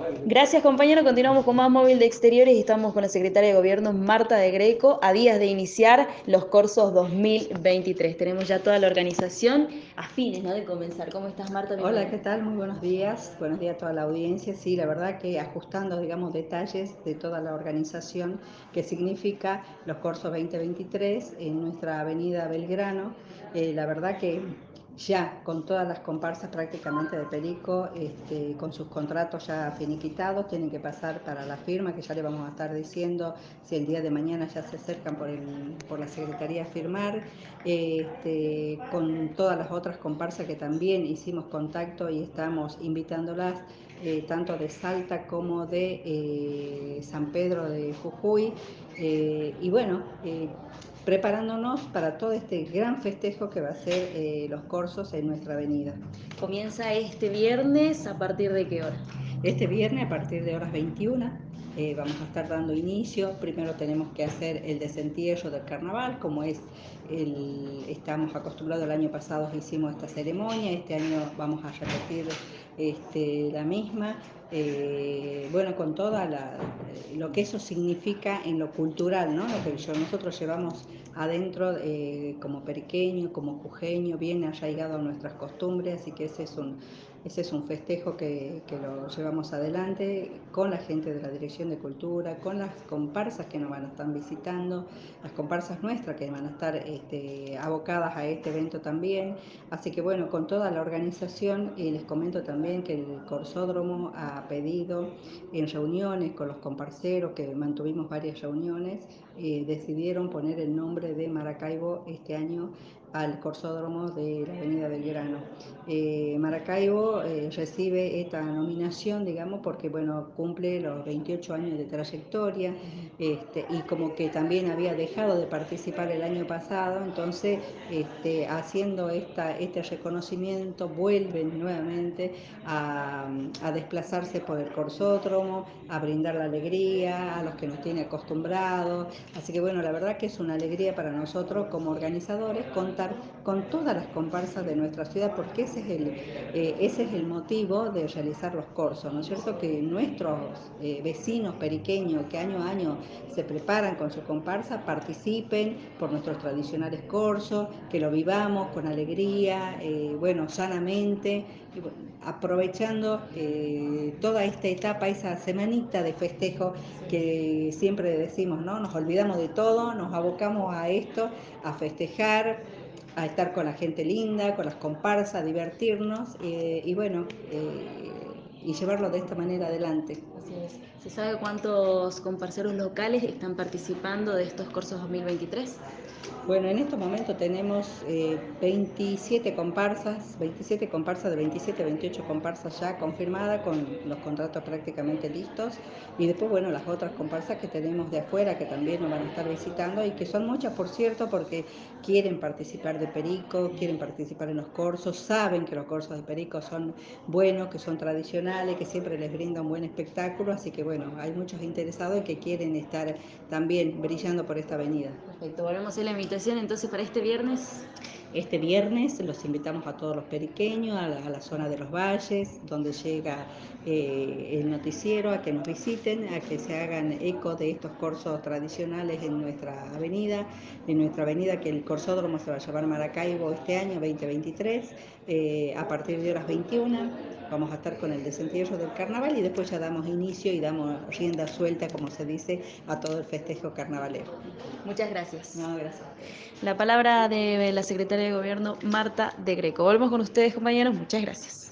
Gracias, compañero. Continuamos con más móvil de exteriores y estamos con la secretaria de Gobierno, Marta de Greco, a días de iniciar los cursos 2023. Tenemos ya toda la organización a fines, ¿no?, de comenzar. ¿Cómo estás, Marta? Hola, Bienvenida. ¿qué tal? Muy buenos días. Buenos días a toda la audiencia. Sí, la verdad que ajustando, digamos, detalles de toda la organización que significa los cursos 2023 en nuestra avenida Belgrano. La verdad que ya con todas las comparsas prácticamente de Perico, con sus contratos ya finiquitados, tienen que pasar para la firma, que ya le vamos a estar diciendo si el día de mañana ya se acercan por la Secretaría a firmar, con todas las otras comparsas que también hicimos contacto y estamos invitándolas, tanto de Salta como de San Pedro de Jujuy, y bueno, preparándonos para todo este gran festejo que va a ser los cursos en nuestra avenida. Comienza este viernes, ¿a partir de qué hora? Este viernes a partir de horas 21 vamos a estar dando inicio. Primero tenemos que hacer el desentierro del carnaval, como estamos acostumbrados, el año pasado hicimos esta ceremonia, este año vamos a repetir la misma. Bueno, con toda lo que eso significa en lo cultural, ¿no? Lo que nosotros llevamos adentro, como periqueño, como jujeño, bien arraigado a nuestras costumbres, así que ese es un festejo que lo llevamos adelante con la gente de la Dirección de Cultura, con las comparsas que nos van a estar visitando, las comparsas nuestras que van a estar abocadas a este evento también. Así que bueno, con toda la organización, les comento también que el Corsódromo ha pedido en reuniones con los comparseros, que mantuvimos varias reuniones, decidieron poner el nombre de Maracaibo este año al Corsódromo de la Avenida Belgrano. Maracaibo recibe esta nominación, digamos, porque bueno, cumple los 28 años de trayectoria, y como que también había dejado de participar el año pasado, entonces haciendo este reconocimiento vuelven nuevamente a desplazarse por el Corsódromo, a brindar la alegría a los que nos tiene acostumbrados. Así que bueno, la verdad que es una alegría para nosotros como organizadores contar con todas las comparsas de nuestra ciudad, porque ese es el motivo de realizar los cursos, ¿no es cierto? Que nuestros vecinos periqueños que año a año se preparan con su comparsa participen por nuestros tradicionales cursos, que lo vivamos con alegría, bueno, sanamente, y bueno, aprovechando toda esta etapa, esa semanita de festejo que siempre decimos, ¿no? Nos olvidamos de todo, nos abocamos a esto, a festejar, a estar con la gente linda, con las comparsas, a divertirnos, y bueno, y llevarlo de esta manera adelante. Así es. ¿Se sabe cuántos comparseros locales están participando de estos cursos 2023? Bueno, en estos momentos tenemos 27 comparsas de 27 a 28 comparsas ya confirmadas, con los contratos prácticamente listos. Y después, bueno, las otras comparsas que tenemos de afuera, que también nos van a estar visitando, y que son muchas, por cierto, porque quieren participar de Perico, quieren participar en los cursos, saben que los cursos de Perico son buenos, que son tradicionales, que siempre les brinda un buen espectáculo. Así que, bueno, hay muchos interesados y que quieren estar también brillando por esta avenida. Perfecto, volvemos a hacer la invitación entonces para este viernes. Este viernes los invitamos a todos los periqueños, a la zona de los valles, donde llega el noticiero, a que nos visiten, a que se hagan eco de estos cursos tradicionales en nuestra avenida, que el Corsódromo se va a llamar Maracaibo este año 2023, a partir de horas 21. Vamos a estar con el desentierro del carnaval y después ya damos inicio y damos rienda suelta, como se dice, a todo el festejo carnavalero. Muchas gracias. No, gracias. La palabra de la secretaria de Gobierno, Marta de Greco. Volvemos con ustedes, compañeros. Muchas gracias.